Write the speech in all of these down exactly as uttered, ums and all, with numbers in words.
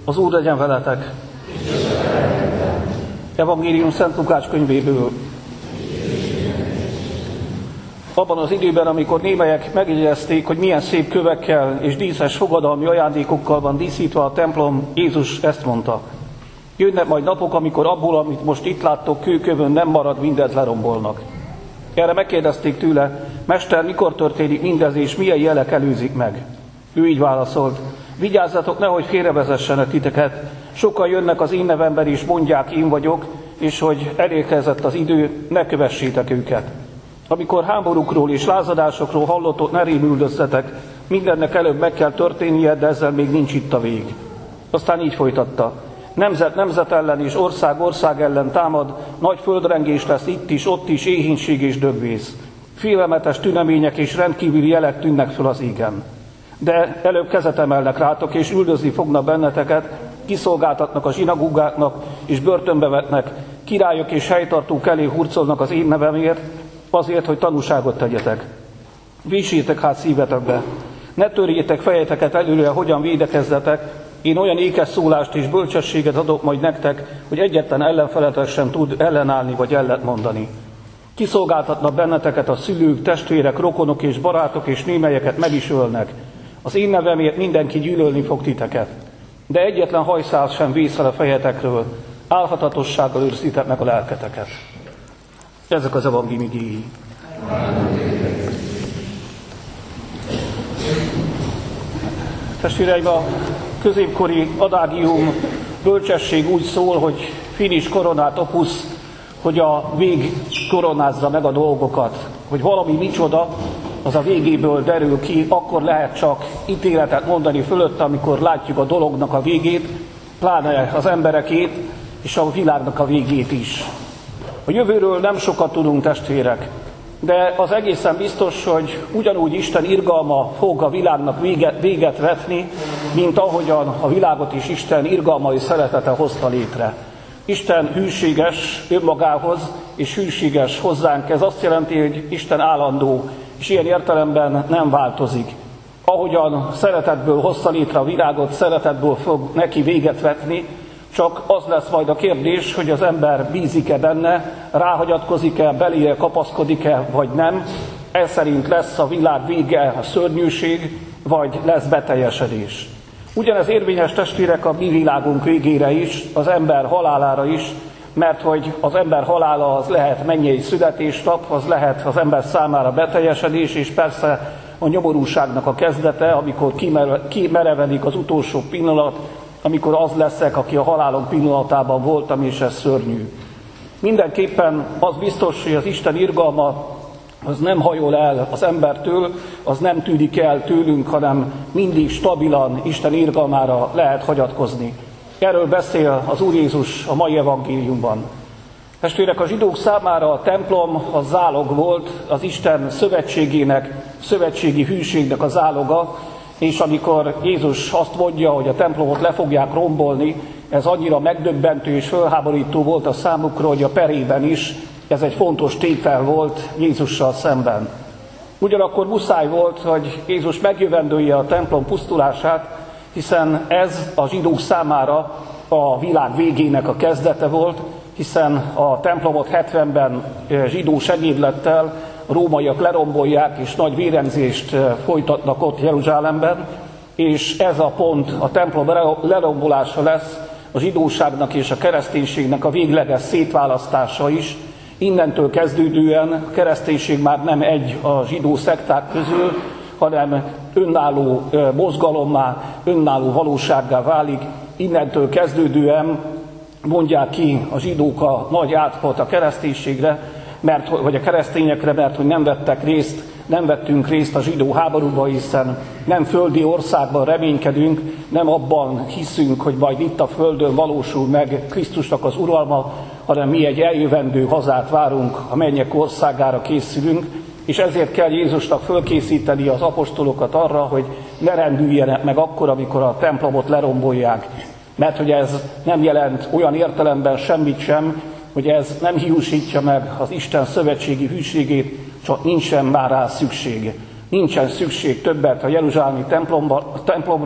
Az Úr legyen veletek! Evangélium Szent Lukács könyvéből. Abban az időben, amikor némelyek megjegyezték, hogy milyen szép kövekkel és díszes fogadalmi ajándékokkal van díszítve a templom, Jézus ezt mondta: jönnek majd napok, amikor abból, amit most itt láttok kőkövön, nem marad, mindent lerombolnak. Erre megkérdezték tőle: Mester, mikor történik mindez, és milyen jelek előzik meg? Ő így válaszolt: vigyázzatok, nehogy félrevezessenek titeket. Sokan jönnek az én nevemben, és mondják, én vagyok, és hogy elérkezett az idő, ne kövessétek őket. Amikor háborúkról és lázadásokról hallotok, ne rémüldözzetek, mindennek előbb meg kell történnie, de ezzel még nincs itt a vég. Aztán így folytatta: nemzet nemzet ellen és ország ország ellen támad, nagy földrengés lesz itt is, ott is, éhínség és dögvész. Félelmetes tünemények és rendkívüli jelek tűnnek föl az égen. De előbb kezet emelnek rátok, és üldözni fognak benneteket, kiszolgáltatnak a zsinagógáknak, és börtönbe vetnek, királyok és helytartók elé hurcolnak az én nevemért, azért, hogy tanúságot tegyetek. Vissétek hát szívetekbe, ne törjétek fejeteket előre, hogyan védekezzetek, én olyan ékes szólást és bölcsességet adok majd nektek, hogy egyetlen ellenfeletek sem tud ellenállni vagy ellentmondani. Kiszolgáltatnak benneteket a szülők, testvérek, rokonok és barátok, és némelyeket meg is ölnek. Az én nevemért mindenki gyűlölni fog titeket. De egyetlen hajszál sem vész el a fejetekről, álhatatossággal őrzitek meg a lelketeket. Ezek az evangélium igéi. Testvéreim, a középkori adágium bölcsesség úgy szól, hogy finis coronat opus, hogy a vég koronázza meg a dolgokat. Hogy valami micsoda, az a végéből derül ki, akkor lehet csak ítéletet mondani fölött, amikor látjuk a dolognak a végét, pláne az emberekét és a világnak a végét is. A jövőről nem sokat tudunk, testvérek, de az egészen biztos, hogy ugyanúgy Isten irgalma fog a világnak véget, véget vetni, mint ahogyan a világot is Isten irgalmai szeretete hozta létre. Isten hűséges önmagához, és hűséges hozzánk. Ez azt jelenti, hogy Isten állandó, és ilyen értelemben nem változik. Ahogyan szeretetből hozta létre a világot, szeretetből fog neki véget vetni, csak az lesz majd a kérdés, hogy az ember bízik-e benne, ráhagyatkozik-e, beléje kapaszkodik-e, vagy nem. Ez szerint lesz a világ vége a szörnyűség, vagy lesz beteljesedés. Ugyanez érvényes, testvérek, a mi világunk végére is, az ember halálára is, mert hogy az ember halála az lehet mennyei születésnap, az lehet az ember számára beteljesedés, és persze a nyomorúságnak a kezdete, amikor kimerevedik az utolsó pillanat, amikor az leszek, aki a halálom pillanatában voltam, és ez szörnyű. Mindenképpen az biztos, hogy az Isten irgalma az nem hajol el az embertől, az nem tűnik el tőlünk, hanem mindig stabilan Isten irgalmára lehet hagyatkozni. Erről beszél az Úr Jézus a mai evangéliumban. Testvérek, a zsidók számára a templom a zálog volt, az Isten szövetségének, szövetségi hűségnek a záloga, és amikor Jézus azt mondja, hogy a templomot le fogják rombolni, ez annyira megdöbbentő és fölháborító volt a számukra, hogy a perében is ez egy fontos tétel volt Jézussal szemben. Ugyanakkor muszáj volt, hogy Jézus megjövendője a templom pusztulását, hiszen ez a zsidók számára a világ végének a kezdete volt, hiszen a templomot hetvenben zsidó segédlettel a rómaiak lerombolják, és nagy vérengzést folytatnak ott Jeruzsálemben, és ez a pont, a templom lerombolása lesz a zsidóságnak és a kereszténységnek a végleges szétválasztása is. Innentől kezdődően a kereszténység már nem egy a zsidó szekták közül, hanem önálló mozgalommá, önálló valósággá válik. Innentől kezdődően mondják ki a zsidók a nagy átfot a kereszténységre, mert, vagy a keresztényekre, mert hogy nem vettek részt, nem vettünk részt a zsidó háborúba, hiszen nem földi országban reménykedünk, nem abban hiszünk, hogy majd itt a földön valósul meg Krisztusnak az uralma, hanem mi egy eljövendő hazát várunk, a mennyek országára készülünk, és ezért kell Jézusnak fölkészíteni az apostolokat arra, hogy ne rendüljenek meg akkor, amikor a templomot lerombolják. Mert hogy ez nem jelent olyan értelemben semmit sem, hogy ez nem hiúsítja meg az Isten szövetségi hűségét, csak nincsen már rá szükség. Nincsen szükség többet a jeruzsálemi templomra,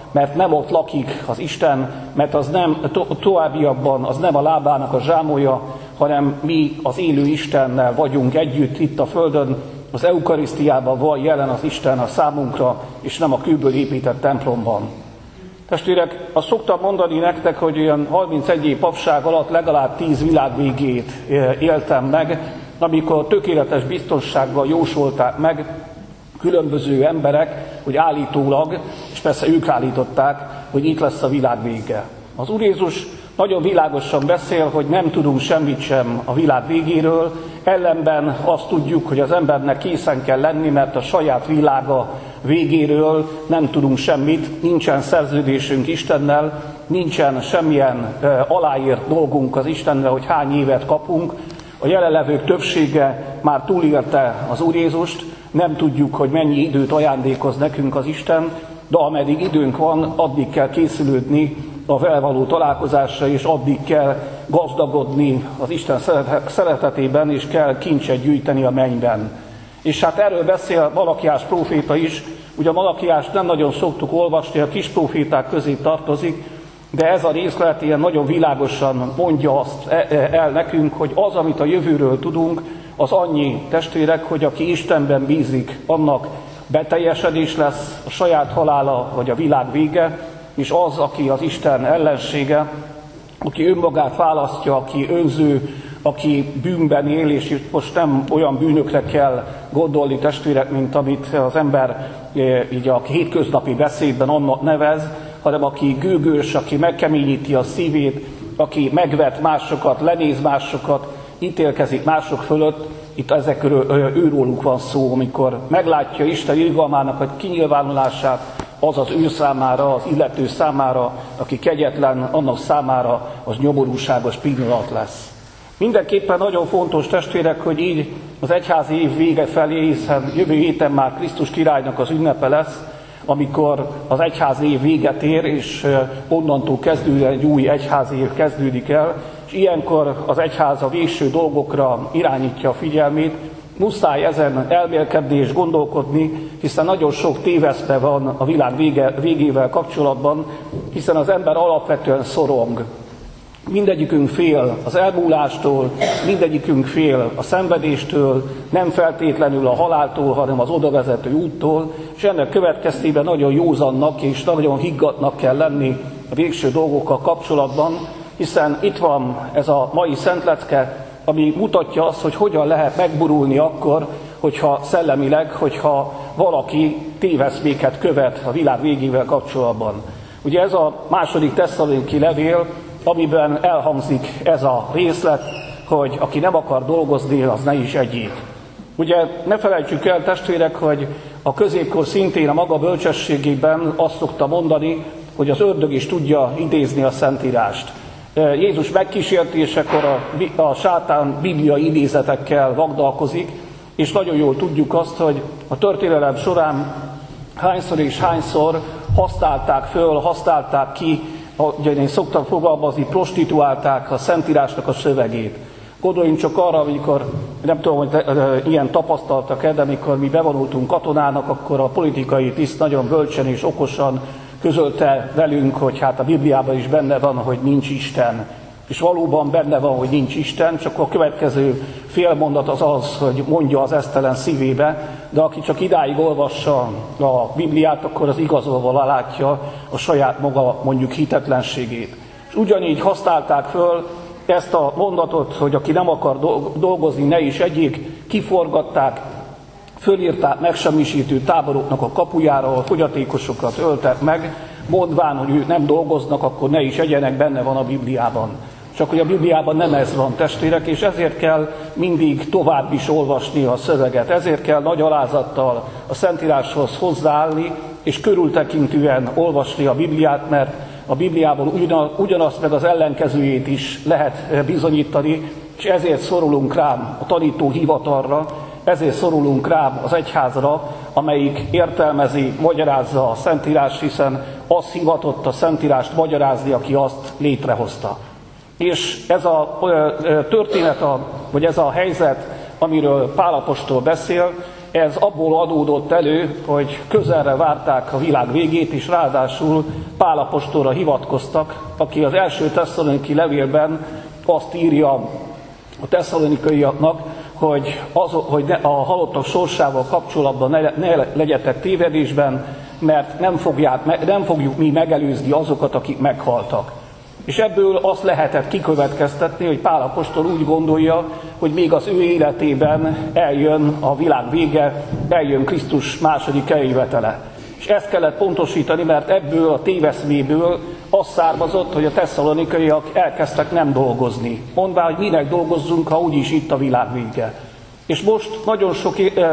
mert nem ott lakik az Isten, mert az nem to- továbbiakban, az nem a lábának a zsámolja, hanem mi az élő Istennel vagyunk együtt itt a Földön, az eukarisztiában van jelen az Isten a számunkra, és nem a kőből épített templomban. Testvérek, azt szoktam mondani nektek, hogy olyan harmincegy év papság alatt legalább tíz világvégét éltem meg, amikor tökéletes biztonsággal jósolták meg különböző emberek, hogy állítólag, és persze ők állították, hogy itt lesz a világ vége. Az Úr Jézus nagyon világosan beszél, hogy nem tudunk semmit sem a világ végéről, ellenben azt tudjuk, hogy az embernek készen kell lenni, mert a saját világa végéről nem tudunk semmit, nincsen szerződésünk Istennel, nincsen semmilyen e, aláírt dolgunk az Istennel, hogy hány évet kapunk. A jelenlevők többsége már túlélte az Úr Jézust, nem tudjuk, hogy mennyi időt ajándékoz nekünk az Isten, de ameddig időnk van, addig kell készülődni a vele való találkozásra, és addig kell gazdagodni az Isten szeretetében, és kell kincset gyűjteni a mennyben. És hát erről beszél Malakiás próféta is. Ugye Malakiást nem nagyon szoktuk olvasni, a kis próféták közé tartozik, de ez a részlet ilyen nagyon világosan mondja azt el nekünk, hogy az, amit a jövőről tudunk, az annyi, testvérek, hogy aki Istenben bízik, annak beteljesedés lesz, a saját halála vagy a világ vége, és az, aki az Isten ellensége, aki önmagát választja, aki önző, aki bűnben él, és most nem olyan bűnökre kell gondolni, testvérek, mint amit az ember így a hétköznapi beszédben annak nevez, hanem aki gőgős, aki megkeményíti a szívét, aki megvet másokat, lenéz másokat, ítélkezik mások fölött. Itt ezekről őróluk van szó, amikor meglátja Isten irgalmának a kinyilvánulását, az az ő számára, az illető számára, aki kegyetlen, annak számára az nyomorúságos pillanat lesz. Mindenképpen nagyon fontos, testvérek, hogy így az egyházi év vége felé, hiszen jövő héten már Krisztus királynak az ünnepe lesz, amikor az egyházi év véget ér, és onnantól kezdődően egy új egyházi év kezdődik el, és ilyenkor az egyház a végső dolgokra irányítja a figyelmét, muszáj ezen elmélkedni és gondolkodni, hiszen nagyon sok téveszme van a világ vége, végével kapcsolatban, hiszen az ember alapvetően szorong. Mindegyikünk fél az elmúlástól, mindegyikünk fél a szenvedéstől, nem feltétlenül a haláltól, hanem az odavezető úttól, és ennek következtében nagyon józannak és nagyon higgadtnak kell lenni a végső dolgokkal kapcsolatban, hiszen itt van ez a mai szentlecke, ami mutatja azt, hogy hogyan lehet megburulni akkor, hogyha szellemileg, hogyha valaki téveszméket követ a világ végével kapcsolatban. Ugye ez a második Tesszaloniki levél, amiben elhangzik ez a részlet, hogy aki nem akar dolgozni, az ne is egyék. Ugye ne felejtsük el, testvérek, hogy a középkor szintén a maga bölcsességében azt szokta mondani, hogy az ördög is tudja idézni a Szentírást. Jézus megkísértésekor a, a sátán bibliai idézetekkel vagdalkozik, és nagyon jól tudjuk azt, hogy a történelem során hányszor és hányszor használták föl, használták ki, ugye én szoktam fogalmazni, prostituálták a Szentírásnak a szövegét. Gondoljunk csak arra, amikor, nem tudom, hogy ilyen tapasztaltak-e, de amikor mi bevonultunk katonának, akkor a politikai tiszt nagyon bölcsen és okosan közölte velünk, hogy hát a Bibliában is benne van, hogy nincs Isten. És valóban benne van, hogy nincs Isten, csak a következő félmondat az az, hogy mondja az esztelen szívébe, de aki csak idáig olvassa a Bibliát, akkor az igazolva látja a saját maga mondjuk hitetlenségét. És ugyanígy használták föl ezt a mondatot, hogy aki nem akar dolgozni, ne is egyék, kiforgatták, fölírták megsemmisítő táboroknak a kapujára, a fogyatékosokat öltek meg, mondván, hogy ők nem dolgoznak, akkor ne is egyenek, benne van a Bibliában. Csak hogy a Bibliában nem ez van, testvérek, és ezért kell mindig tovább is olvasni a szöveget. Ezért kell nagy alázattal a Szentíráshoz hozzáállni, és körültekintően olvasni a Bibliát, mert a Bibliából ugyanazt meg az ellenkezőjét is lehet bizonyítani, és ezért szorulunk rám a tanító hivatalra, ezért szorulunk rám az egyházra, amelyik értelmezi, magyarázza a Szentírást, hiszen az hivatott a Szentírást magyarázni, aki azt létrehozta. És ez a történet, vagy ez a helyzet, amiről Pál apostol beszél, ez abból adódott elő, hogy közelre várták a világ végét, és ráadásul Pál apostolra hivatkoztak, aki az első tesszaloniki levélben azt írja a tesszalonikaiaknak, hogy, az, hogy ne, a halottak sorsával kapcsolatban ne, ne legyetek tévedésben, mert nem, fogják, nem fogjuk mi megelőzni azokat, akik meghaltak. És ebből azt lehetett kikövetkeztetni, hogy Pál apostol úgy gondolja, hogy még az ő életében eljön a világ vége, eljön Krisztus második eljövetele. És ezt kellett pontosítani, mert ebből a téveszméből az származott, hogy a tesszalonikaiak elkezdtek nem dolgozni. Mondván, hogy minek dolgozzunk, ha úgyis itt a világ vége. És most nagyon sok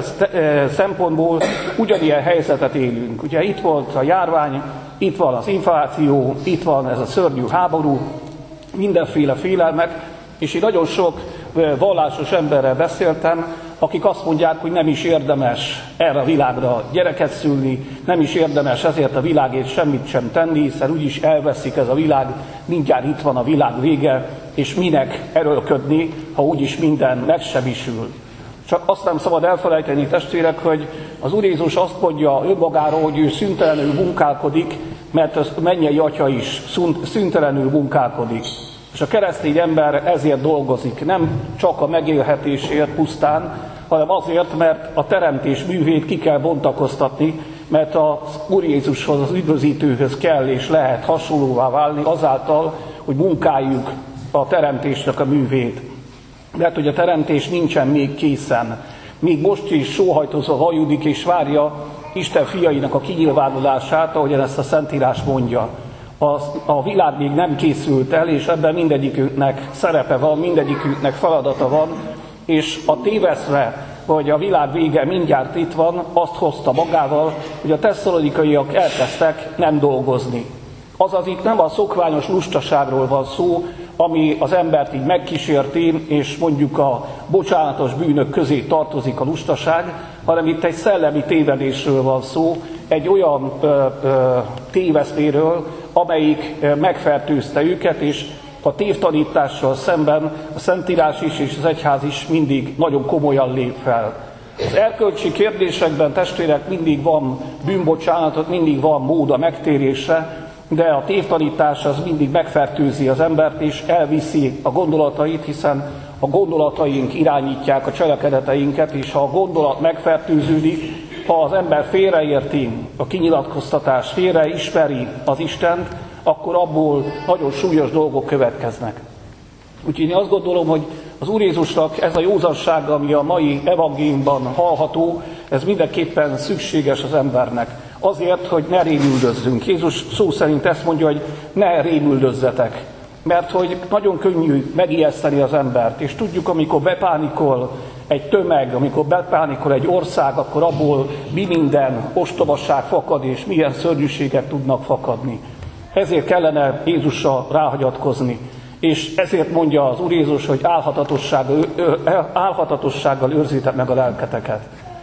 szempontból ugyanilyen helyzetet élünk. Ugye itt volt a járvány, itt van az infláció, itt van ez a szörnyű háború, mindenféle félelmek, és én nagyon sok vallásos emberrel beszéltem, akik azt mondják, hogy nem is érdemes erre a világra gyereket szülni, nem is érdemes ezért a világért semmit sem tenni, hiszen úgyis elveszik ez a világ, mindjárt itt van a világ vége, és minek erőlködni, ha úgyis minden megsemmisül. Csak azt nem szabad elfelejteni, testvérek, hogy az Úr Jézus azt mondja önmagáról, hogy ő szüntelenül munkálkodik, mert az mennyei Atya is szüntelenül munkálkodik. És a keresztény ember ezért dolgozik, nem csak a megélhetésért pusztán, hanem azért, mert a teremtés művét ki kell bontakoztatni, mert az Úr Jézushoz, az üdvözítőhöz kell és lehet hasonlóvá válni azáltal, hogy munkáljuk a teremtésnek a művét. Mert hogy a teremtés nincsen még készen. Még most is sóhajtozva hajudik és várja Isten fiainak a kinyilvánulását, ahogyan ezt a Szentírás mondja. A, a világ még nem készült el, és ebben mindegyikünknek szerepe van, mindegyikünknek feladata van, és a téveszre, hogy a világ vége mindjárt itt van, azt hozta magával, hogy a tesszalonikaiak elkezdtek nem dolgozni. Azaz itt nem a szokványos lustaságról van szó, ami az embert így megkísérti, és mondjuk a bocsánatos bűnök közé tartozik a lustaság, hanem itt egy szellemi tévedésről van szó, egy olyan ö, ö, téveszméről, amelyik megfertőzte őket, és a tévtanítással szemben a Szentírás is és az egyház is mindig nagyon komolyan lép fel. Az erkölcsi kérdésekben, testvérek, mindig van bűnbocsánatot, mindig van mód a megtérésre, de a tévtanítás az mindig megfertőzi az embert, és elviszi a gondolatait, hiszen a gondolataink irányítják a cselekedeteinket, és ha a gondolat megfertőződik, ha az ember félreérti a kinyilatkoztatást, félreismeri az Istent, akkor abból nagyon súlyos dolgok következnek. Úgyhogy én azt gondolom, hogy az Úr Jézusnak ez a józansága, ami a mai evangéliumban hallható, ez mindenképpen szükséges az embernek. Azért, hogy ne rémüldözzünk. Jézus szó szerint ezt mondja, hogy ne rémüldözzetek. Mert hogy nagyon könnyű megijeszteni az embert. És tudjuk, amikor bepánikol egy tömeg, amikor bepánikol egy ország, akkor abból mi minden ostobaság fakad, és milyen szörnyűségek tudnak fakadni. Ezért kellene Jézusra ráhagyatkozni. És ezért mondja az Úr Jézus, hogy álhatatossággal, álhatatossággal őrzitek meg a lelketeket.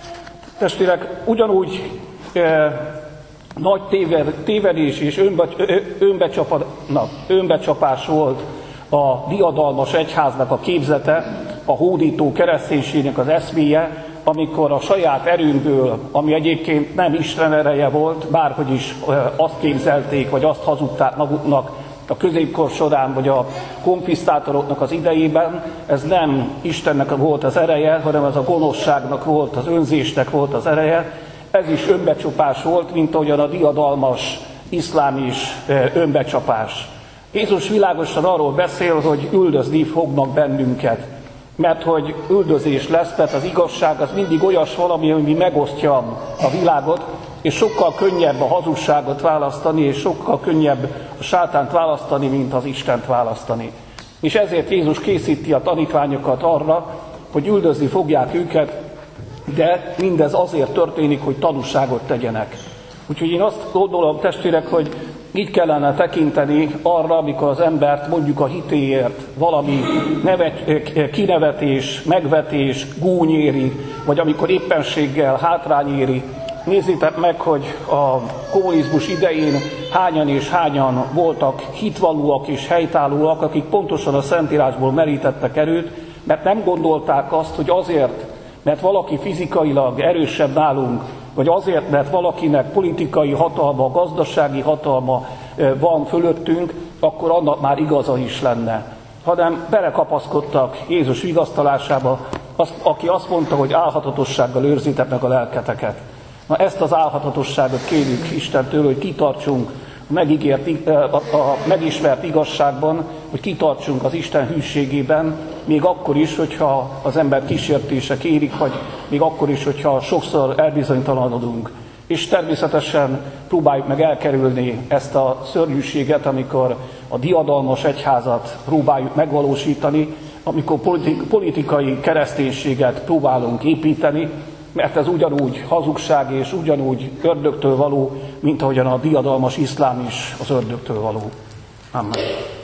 Testvérek, ugyanúgy e, nagy téved, tévedés és önbe, önbecsapa, na, önbecsapás volt a diadalmas egyháznak a képzete, a hódító kereszténységnek az eszméje, amikor a saját erőnkből, ami egyébként nem Isten ereje volt, bárhogy is e, azt képzelték, vagy azt hazudták maguknak a középkor során, vagy a konfisztátoroknak az idejében, ez nem Istennek volt az ereje, hanem ez a gonoszságnak volt, az önzésnek volt az ereje. Ez is önbecsapás volt, mint ahogyan a diadalmas iszlám is önbecsapás. Jézus világosan arról beszél, hogy üldözni fognak bennünket, mert hogy üldözés lesz, mert az igazság az mindig olyas valami, ami megosztja a világot, és sokkal könnyebb a hazugságot választani, és sokkal könnyebb a sátánt választani, mint az Istent választani. És ezért Jézus készíti a tanítványokat arra, hogy üldözni fogják őket, de mindez azért történik, hogy tanúságot tegyenek. Úgyhogy én azt gondolom, testvérek, hogy így kellene tekinteni arra, amikor az embert mondjuk a hitéért valami nevet, kinevetés, megvetés, gúny éri, vagy amikor éppenséggel hátrány éri. Nézzétek meg, hogy a kommunizmus idején hányan és hányan voltak hitvallóak és helytállóak, akik pontosan a Szentírásból merítettek erőt, mert nem gondolták azt, hogy azért, mert valaki fizikailag erősebb nálunk, vagy azért, mert valakinek politikai hatalma, gazdasági hatalma van fölöttünk, akkor annak már igaza is lenne. Hanem belekapaszkodtak Jézus vigasztalásába, az, aki azt mondta, hogy álhatatossággal őrzitek meg a lelketeket. Na ezt az álhatatosságot kérjük Istentől, hogy kitartsunk a, megígért, a, a megismert igazságban, hogy kitartsunk az Isten hűségében, még akkor is, hogyha az ember kísértések érik, vagy még akkor is, hogyha sokszor elbizonytalanodunk. És természetesen próbáljuk meg elkerülni ezt a szörnyűséget, amikor a diadalmas egyházat próbáljuk megvalósítani, amikor politik, politikai kereszténységet próbálunk építeni, mert ez ugyanúgy hazugság és ugyanúgy ördögtől való, mint ahogyan a diadalmas iszlám is az ördögtől való. Amen.